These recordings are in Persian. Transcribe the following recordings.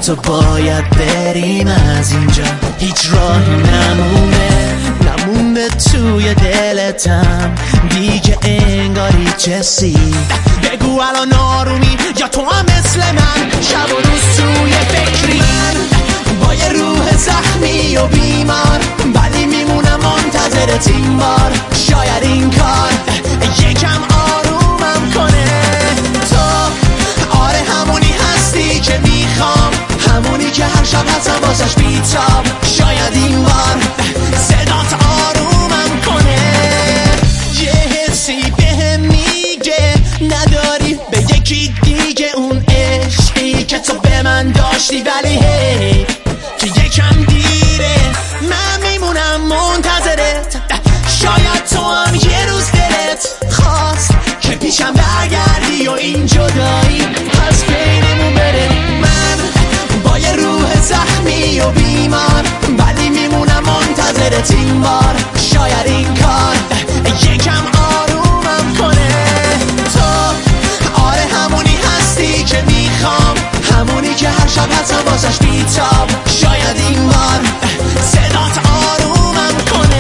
تو باید بریم از اینجا، هیچ راهی نمونده توی دلتم دیگه انگاری چسی. بگو الان آرومی یا تو هم مثل من شب و روز توی فکری؟ من با یه روح زخمی و بیمار ولی میمونم منتظرت این بار. شاید این کار یکم آرومم کنه. تو آره همونی هستی که میخوام، همونی که هر شب هستم واسش بیتاب. شاید این بار صدات آرومم کنه. یه حسی بهم میگه نداری به یکی دیگه اون عشقی که تو به من داشتی، ولی هی که یکم دیره من میمونم منتظرت. شاید تو هم یه روز دلت خواست که پیشم برگردی و این جدایی از بینمون بره. من با یه روح زخمی و بیمار ولی میمونم منتظرت این بار. شاید این کار یکم آرومم کنه. تو آره همونی هستی که میخوام، همونی که هر شب هستم واسش بیتاب. شاید این بار صدات آرومم کنه.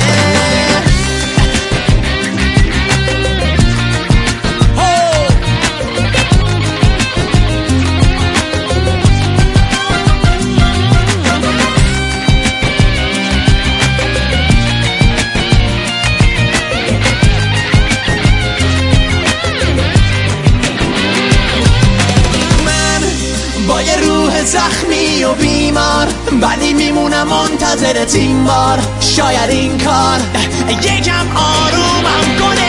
با یه روح زخمی و بیمار ولی میمونم منتظرت این بار. شاید این کار یکم آرومم کنه.